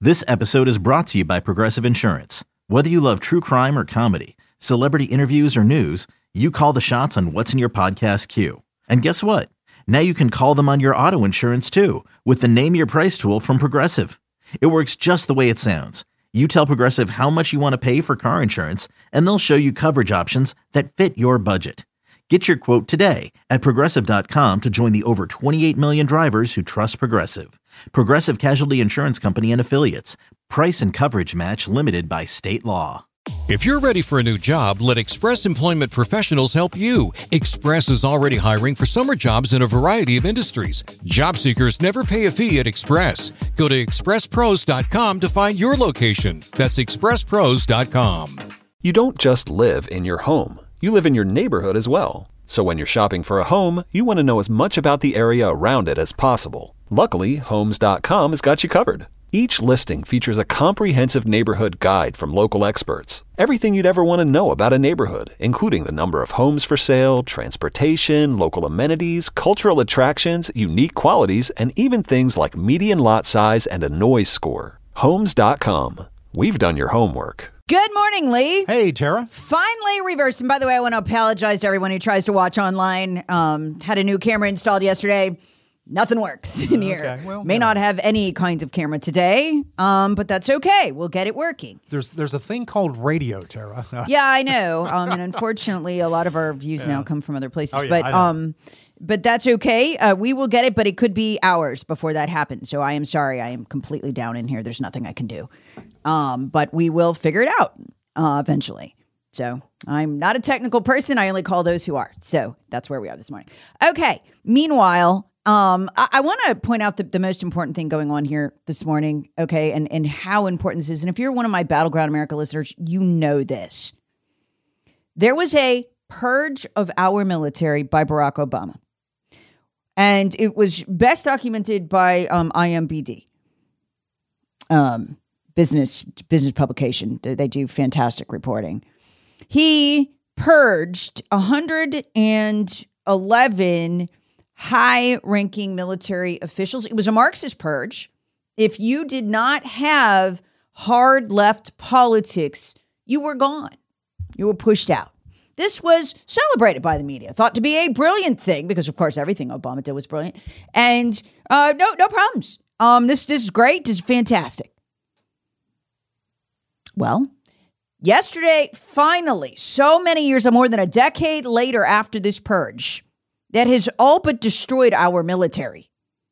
This episode is brought to you by Progressive Insurance. Whether you love true crime or comedy, celebrity interviews or news, you call the shots on what's in your podcast queue. And guess what? Now you can call them on your auto insurance too with the Name Your Price tool from Progressive. It works just the way it sounds. You tell Progressive how much you want to pay for car insurance, and they'll show you coverage options that fit your budget. Get your quote today at Progressive.com to join the over 28 million drivers who trust Progressive. Progressive Casualty Insurance Company and Affiliates. Price and coverage match limited by state law. If you're ready for a new job, let Express Employment Professionals help you. Express is already hiring for summer jobs in a variety of industries. Job seekers never pay a fee at Express. Go to expresspros.com to find your location. That's expresspros.com. You don't just live in your home. You live in your neighborhood as well. So when you're shopping for a home, you want to know as much about the area around it as possible. Luckily, Homes.com has got you covered. Each listing features a comprehensive neighborhood guide from local experts. Everything you'd ever want to know about a neighborhood, including the number of homes for sale, transportation, local amenities, cultural attractions, unique qualities, and even things like median lot size and a noise score. Homes.com. We've done your homework. Good morning, Lee. Hey, Tara. Finally reversed. And by the way, I want to apologize to everyone who tries to watch online. Had a new camera installed yesterday. Nothing works in here. Okay, well, May not have any kinds of camera today, but that's okay. We'll get it working. There's a thing called radio, Tara. Yeah, I know. And unfortunately, a lot of our views now come from other places. Oh, yeah, But that's okay. We will get it, but it could be hours before that happens. So I am sorry. I am completely down in here. There's nothing I can do. But we will figure it out eventually. So I'm not a technical person. I only call those who are. So that's where we are this morning. Okay. Meanwhile, I want to point out the most important thing going on here this morning, okay, and how important this is. And if you're one of my Battleground America listeners, you know this. There was a purge of our military by Barack Obama. And it was best documented by IMBD, business publication. They do fantastic reporting. He purged 111 high-ranking military officials. It was a Marxist purge. If you did not have hard left politics, you were gone. You were pushed out. This was celebrated by the media, thought to be a brilliant thing, because, of course, everything Obama did was brilliant. And no problems. This is great. This is fantastic. Well, yesterday, finally, so many years, more than a decade later after this purge, that has all but destroyed our military.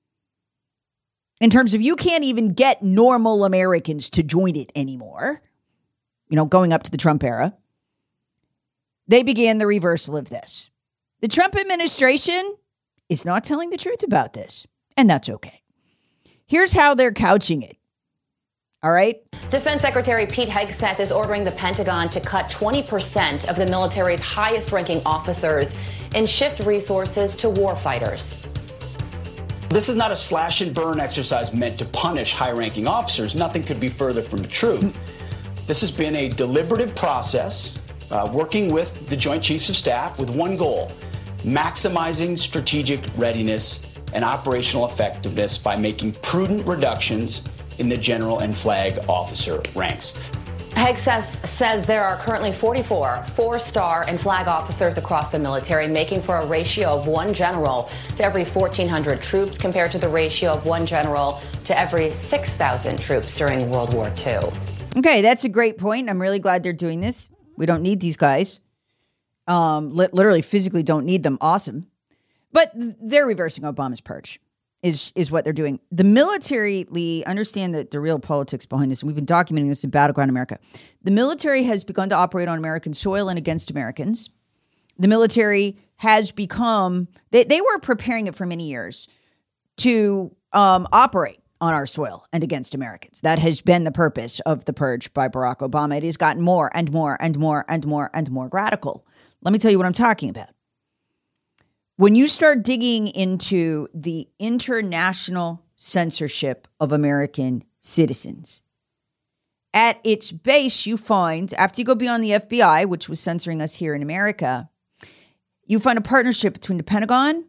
In terms of you can't even get normal Americans to join it anymore, going up to the Trump era. They began the reversal of this. The Trump administration is not telling the truth about this, and that's okay. Here's how they're couching it. All right. Defense Secretary Pete Hegseth is ordering the Pentagon to cut 20% of the military's highest-ranking officers and shift resources to warfighters. This is not a slash-and-burn exercise meant to punish high-ranking officers. Nothing could be further from the truth. This has been a deliberative process, working with the Joint Chiefs of Staff with one goal: maximizing strategic readiness and operational effectiveness by making prudent reductions in the general and flag officer ranks. Hegseth says there are currently 44 four-star and flag officers across the military, making for a ratio of one general to every 1,400 troops, compared to the ratio of one general to every 6,000 troops during World War II. Okay, that's a great point. I'm really glad they're doing this. We don't need these guys. Literally, physically don't need them. Awesome. But they're reversing Obama's purge. Is what they're doing. The military, Lee, understand that the real politics behind this, and we've been documenting this in Battleground America. The military has begun to operate on American soil and against Americans. The military has become, they were preparing it for many years to operate on our soil and against Americans. That has been the purpose of the purge by Barack Obama. It has gotten more and more and more and more and more radical. Let me tell you what I'm talking about. When you start digging into the international censorship of American citizens, at its base, you find, after you go beyond the FBI, which was censoring us here in America, you find a partnership between the Pentagon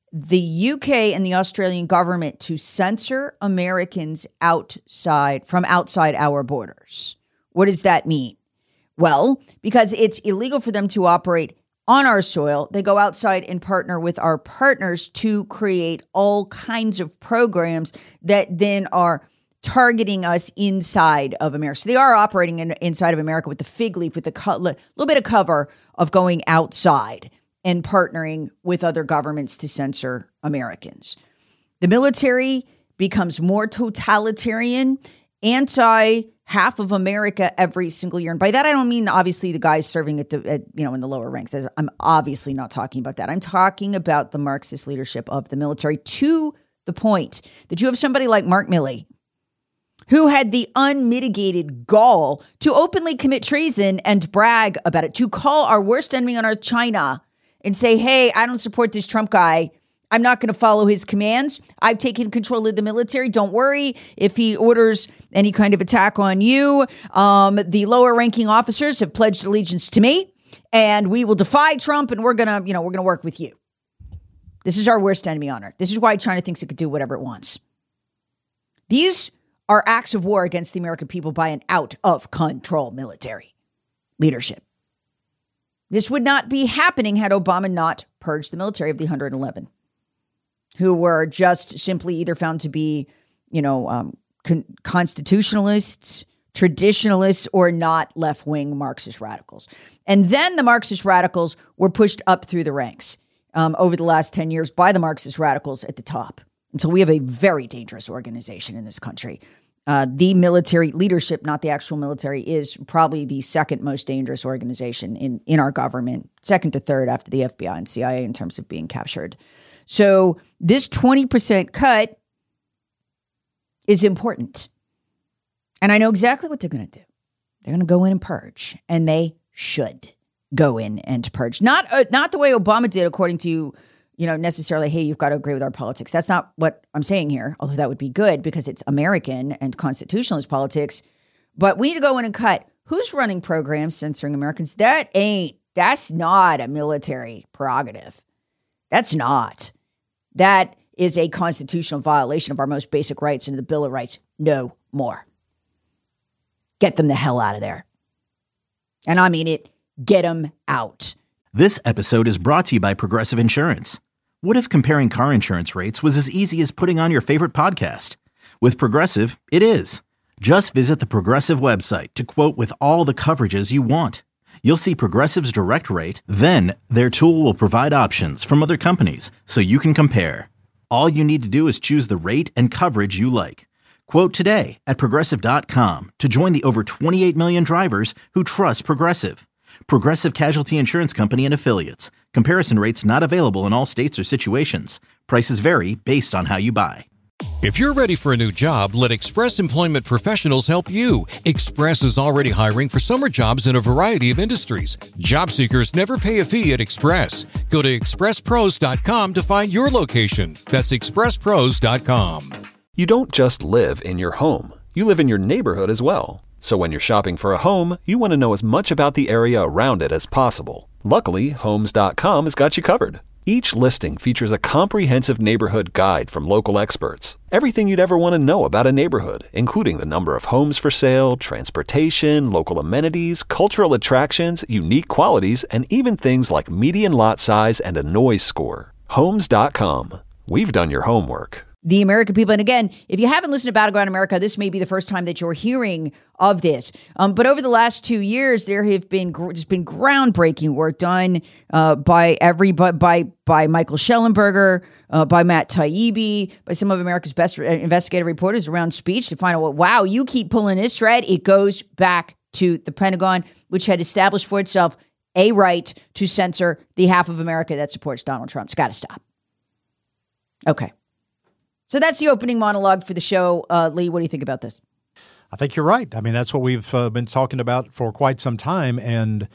the UK and the Australian government to censor Americans outside our borders. What does that mean? Well, because it's illegal for them to operate on our soil, they go outside and partner with our partners to create all kinds of programs that then are targeting us inside of America. So they are operating inside of America with the fig leaf, with the little bit of cover of going outside and partnering with other governments to censor Americans. The military becomes more totalitarian, anti-half of America every single year. And by that, I don't mean obviously the guys serving in the lower ranks. I'm obviously not talking about that. I'm talking about the Marxist leadership of the military, to the point that you have somebody like Mark Milley, who had the unmitigated gall to openly commit treason and brag about it, to call our worst enemy on earth, China, and say, hey, I don't support this Trump guy. I'm not going to follow his commands. I've taken control of the military. Don't worry if he orders any kind of attack on you. The lower ranking officers have pledged allegiance to me, and we will defy Trump, and we're going to work with you. This is our worst enemy on earth. This is why China thinks it could do whatever it wants. These are acts of war against the American people by an out of control military leadership. This would not be happening had Obama not purged the military of the 111, who were just simply either found to be, constitutionalists, traditionalists, or not left-wing Marxist radicals. And then the Marxist radicals were pushed up through the ranks over the last 10 years by the Marxist radicals at the top. Until we have a very dangerous organization in this country. The military leadership, not the actual military, is probably the second most dangerous organization in our government, second to third after the FBI and CIA in terms of being captured. So this 20% cut is important. And I know exactly what they're going to do. They're going to go in and purge, and they should go in and purge. Not the way Obama did, according to necessarily, hey, you've got to agree with our politics. That's not what I'm saying here, although that would be good because it's American and constitutionalist politics. But we need to go in and cut. Who's running programs censoring Americans? That's not a military prerogative. That's not. That is a constitutional violation of our most basic rights and the Bill of Rights. No more. Get them the hell out of there. And I mean it. Get them out. This episode is brought to you by Progressive Insurance. What if comparing car insurance rates was as easy as putting on your favorite podcast? With Progressive, it is. Just visit the Progressive website to quote with all the coverages you want. You'll see Progressive's direct rate, then their tool will provide options from other companies so you can compare. All you need to do is choose the rate and coverage you like. Quote today at Progressive.com to join the over 28 million drivers who trust Progressive. Progressive Casualty Insurance Company and Affiliates. Comparison rates not available in all states or situations. Prices vary based on how you buy. If you're ready for a new job, let Express Employment Professionals help you. Express is already hiring for summer jobs in a variety of industries. Job seekers never pay a fee at Express. Go to expresspros.com to find your location. That's expresspros.com. You don't just live in your home. You live in your neighborhood as well. So when you're shopping for a home, you want to know as much about the area around it as possible. Luckily, Homes.com has got you covered. Each listing features a comprehensive neighborhood guide from local experts. Everything you'd ever want to know about a neighborhood, including the number of homes for sale, transportation, local amenities, cultural attractions, unique qualities, and even things like median lot size and a noise score. Homes.com. We've done your homework. The American people. And again, if you haven't listened to Battleground America, this may be the first time that you're hearing of this. But over the last 2 years, there have been just been groundbreaking work done by Michael Schellenberger, by Matt Taibbi, by some of America's best investigative reporters around speech to find out, wow, you keep pulling this thread. It goes back to the Pentagon, which had established for itself a right to censor the half of America that supports Donald Trump. It's got to stop. Okay. So that's the opening monologue for the show. Lee, what do you think about this? I think you're right. I mean, that's what we've been talking about for quite some time. And,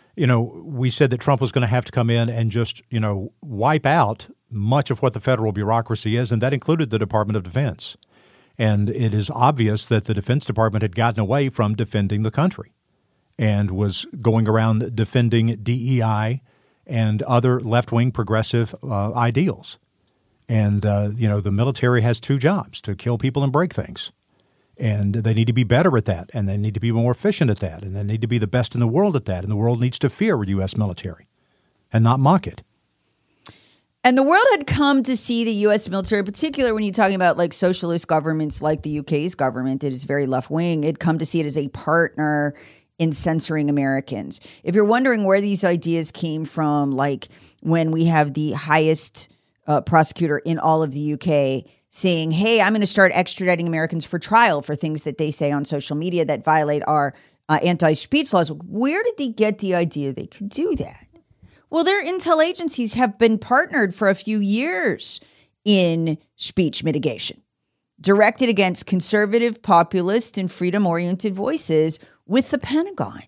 we said that Trump was going to have to come in and just, wipe out much of what the federal bureaucracy is, and that included the Department of Defense. And it is obvious that the Defense Department had gotten away from defending the country and was going around defending DEI and other left-wing progressive ideals. And, the military has two jobs, to kill people and break things. And they need to be better at that, and they need to be more efficient at that, and they need to be the best in the world at that. And the world needs to fear U.S. military and not mock it. And the world had come to see the U.S. military, in particular when you're talking about like socialist governments like the UK's government that is very left-wing, had come to see it as a partner in censoring Americans. If you're wondering where these ideas came from, like when we have the highest prosecutor in all of the UK saying, hey, I'm going to start extraditing Americans for trial for things that they say on social media that violate our anti-speech laws. Where did they get the idea they could do that? Well, their intel agencies have been partnered for a few years in speech mitigation, directed against conservative, populist, and freedom-oriented voices with the Pentagon.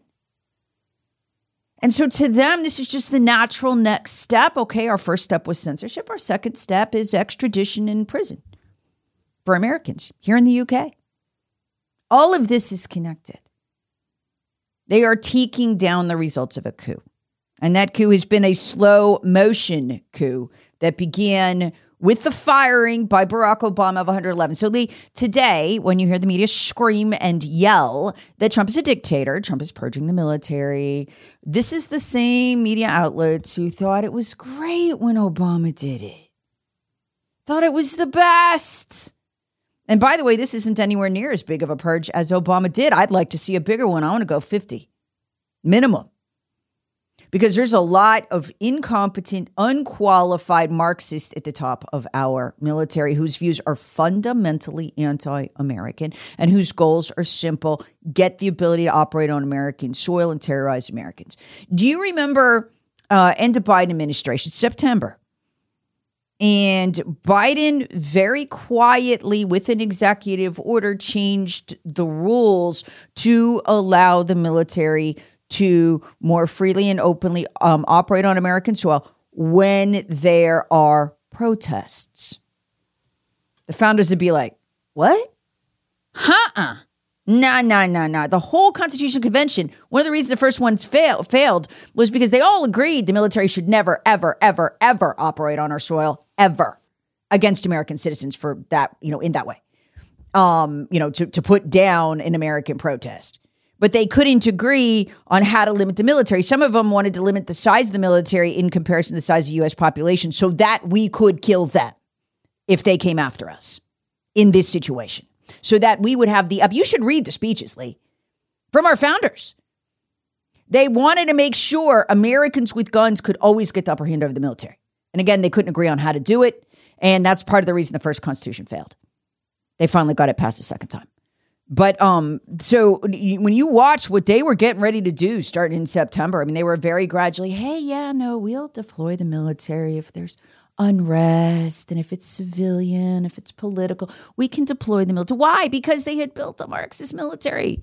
And so to them, this is just the natural next step. Okay, our first step was censorship. Our second step is extradition in prison for Americans here in the UK. All of this is connected. They are taking down the results of a coup. And that coup has been a slow motion coup that began with the firing by Barack Obama of 111. So today, when you hear the media scream and yell that Trump is a dictator, Trump is purging the military, this is the same media outlets who thought it was great when Obama did it. Thought it was the best. And by the way, this isn't anywhere near as big of a purge as Obama did. I'd like to see a bigger one. I want to go 50 minimum. Because there's a lot of incompetent, unqualified Marxists at the top of our military whose views are fundamentally anti-American and whose goals are simple: get the ability to operate on American soil and terrorize Americans. Do you remember end of Biden administration, September? And Biden very quietly, with an executive order, changed the rules to allow the military to more freely and openly operate on American soil when there are protests. The founders would be like, what? Nah. The whole Constitutional Convention, one of the reasons the first ones failed was because they all agreed the military should never, ever, ever, ever operate on our soil, ever, against American citizens for that, in that way, to put down an American protest. But they couldn't agree on how to limit the military. Some of them wanted to limit the size of the military in comparison to the size of the U.S. population so that we could kill them if they came after us in this situation. So that we would have you should read the speeches, Lee, from our founders. They wanted to make sure Americans with guns could always get the upper hand over the military. And again, they couldn't agree on how to do it. And that's part of the reason the first Constitution failed. They finally got it passed the second time. But so when you watch what they were getting ready to do starting in September, I mean, they were very gradually, we'll deploy the military if there's unrest and if it's civilian, if it's political, we can deploy the military. Why? Because they had built a Marxist military.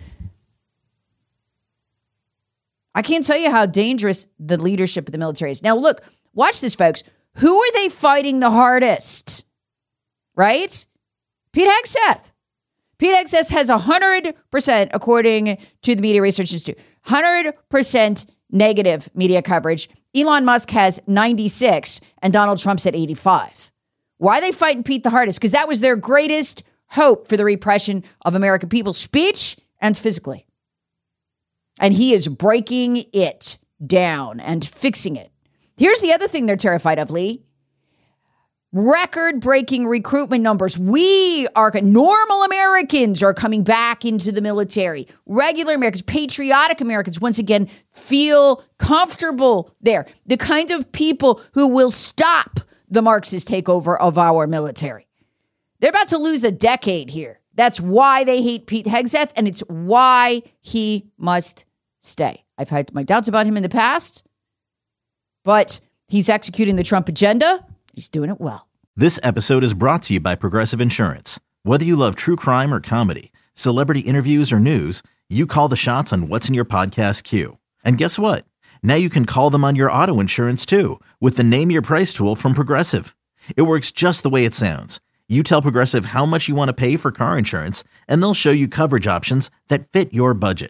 I can't tell you how dangerous the leadership of the military is. Now, look, watch this, folks. Who are they fighting the hardest? Right? Pete Hegseth. Pete Hegseth has 100%, according to the Media Research Institute, 100% negative media coverage. Elon Musk has 96 and Donald Trump's at 85. Why are they fighting Pete the hardest? Because that was their greatest hope for the repression of American people, speech and physically. And he is breaking it down and fixing it. Here's the other thing they're terrified of, Lee. Record-breaking recruitment numbers. Normal Americans are coming back into the military. Regular Americans, patriotic Americans, once again, feel comfortable there. The kind of people who will stop the Marxist takeover of our military. They're about to lose a decade here. That's why they hate Pete Hegseth, and it's why he must stay. I've had my doubts about him in the past, but he's executing the Trump agenda. He's doing it well. This episode is brought to you by Progressive Insurance. Whether you love true crime or comedy, celebrity interviews or news, you call the shots on what's in your podcast queue. And guess what? Now you can call them on your auto insurance too with the Name Your Price tool from Progressive. It works just the way it sounds. You tell Progressive how much you want to pay for car insurance, and they'll show you coverage options that fit your budget.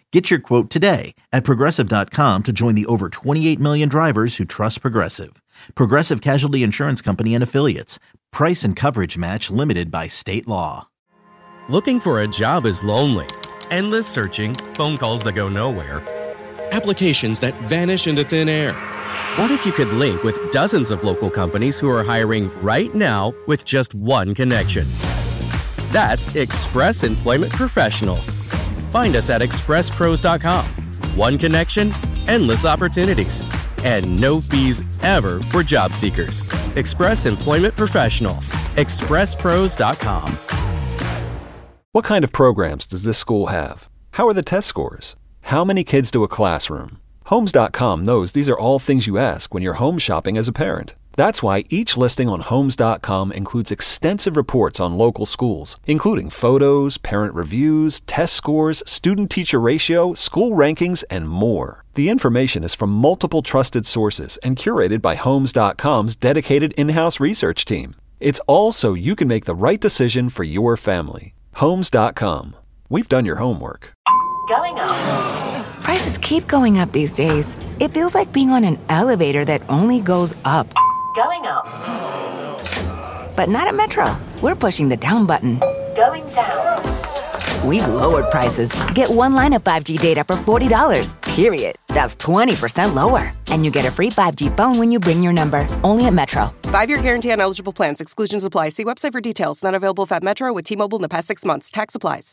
Get your quote today at Progressive.com to join the over 28 million drivers who trust Progressive. Progressive Casualty Insurance Company and Affiliates. Price and coverage match limited by state law. Looking for a job is lonely. Endless searching, phone calls that go nowhere, applications that vanish into thin air. What if you could link with dozens of local companies who are hiring right now with just one connection? That's Express Employment Professionals. Find us at expresspros.com. One connection, endless opportunities, and no fees ever for job seekers. Express Employment Professionals. expresspros.com. What kind of programs does this school have? How are the test scores? How many kids do a classroom? Homes.com knows these are all things you ask when you're home shopping as a parent. That's why each listing on Homes.com includes extensive reports on local schools, including photos, parent reviews, test scores, student-teacher ratio, school rankings, and more. The information is from multiple trusted sources and curated by Homes.com's dedicated in-house research team. It's all so you can make the right decision for your family. Homes.com. We've done your homework. Going up. Prices keep going up these days. It feels like being on an elevator that only goes up. Going up. But not at Metro. We're pushing the down button. Going down. We've lowered prices. Get one line of 5G data for $40, period. That's 20% lower. And you get a free 5G phone when you bring your number. Only at Metro. 5-year guarantee on eligible plans. Exclusions apply. See website for details. Not available at Metro with T-Mobile in the past 6 months. Tax applies.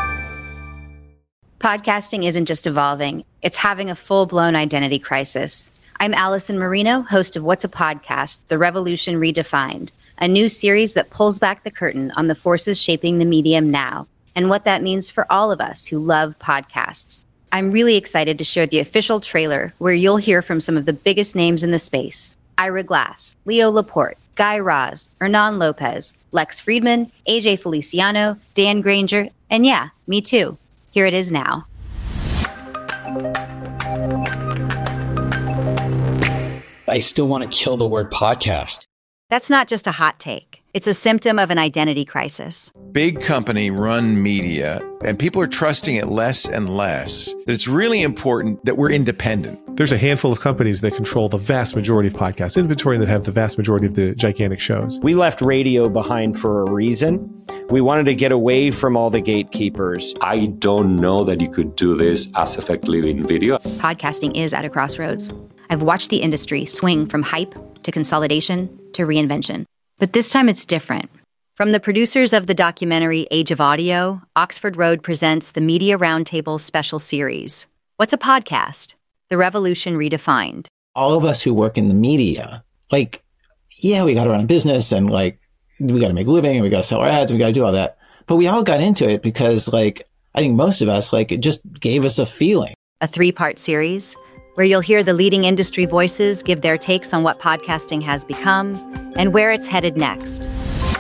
Podcasting isn't just evolving. It's having a full-blown identity crisis. I'm Allison Marino, host of What's a Podcast? The Revolution Redefined, a new series that pulls back the curtain on the forces shaping the medium now and what that means for all of us who love podcasts. I'm really excited to share the official trailer where you'll hear from some of the biggest names in the space. Ira Glass, Leo Laporte, Guy Raz, Hernan Lopez, Lex Friedman, AJ Feliciano, Dan Granger, and yeah, me too. Here it is now. I still want to kill the word podcast. That's not just a hot take. It's a symptom of an identity crisis. Big company run media, and people are trusting it less and less. That it's really important that we're independent. There's a handful of companies that control the vast majority of podcast inventory that have the vast majority of the gigantic shows. We left radio behind for a reason. We wanted to get away from all the gatekeepers. I don't know that you could do this as effectively in video. Podcasting is at a crossroads. I've watched the industry swing from hype to consolidation to reinvention. But this time it's different. From the producers of the documentary Age of Audio, Oxford Road presents the Media Roundtable special series. What's a podcast? The Revolution Redefined. All of us who work in the media, we got to run a business and we got to make a living and we got to sell our ads and we got to do all that. But we all got into it because I think most of us, it just gave us a feeling. A 3-part series where you'll hear the leading industry voices give their takes on what podcasting has become and where it's headed next.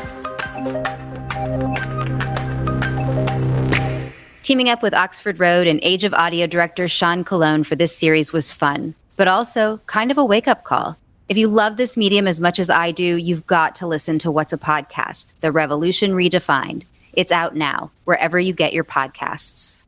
Teaming up with Oxford Road and Age of Audio director Sean Colon for this series was fun, but also kind of a wake-up call. If you love this medium as much as I do, you've got to listen to What's a Podcast? The Revolution Redefined. It's out now, wherever you get your podcasts.